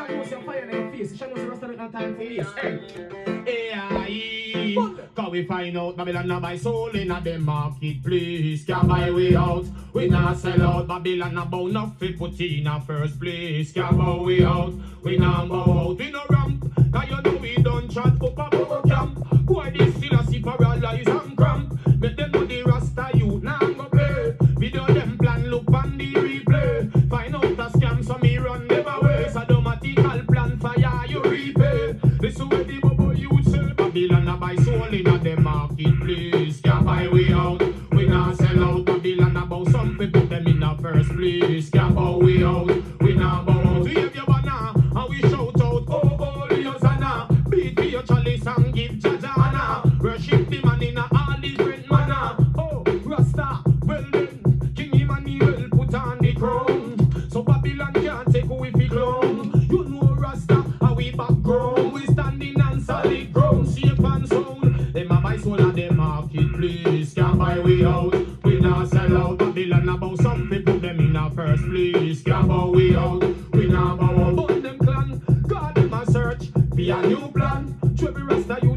man knows your fire in your face. You should know the rest of it not time for me. Cause we find out Babylon not buy soul in a them marketplace. Can't buy way out, we not sell out. Babylon not bow nothing put in a first place. Can't bow way out, we not bow out. We no ramp, cause you know we don't chat up a power camp. Why this still a see paralyze and cramp? Make them know the Rasta youth now go play. Video them plan look on the replay. Find out a scam so me run them away. Sadomatical plan fire you repay. This way the bubble youth say. Babylon not buy soul in a them marketplace. Can't buy way out, we not sell out. Babylon about some people them in the first place. Can't bow way out, we not bow out. We have your banner and we shout out. Oh, holy Hosanna. Beat me your chalice and give Jajana. Worship the man in a all different manner. Oh, Rasta, well then, King Emmanuel put on the crown. So Babylon can't take away the clown. You know Rasta, how we background. We standing on solid ground, safe and sound. Them a buy soul at the marketplace. Can't buy way out, we not sell out. Babylon about some people them in a first place. Can't buy way out, we not bow out. But them clan, God them a search for a new plan. Trouble Rasta you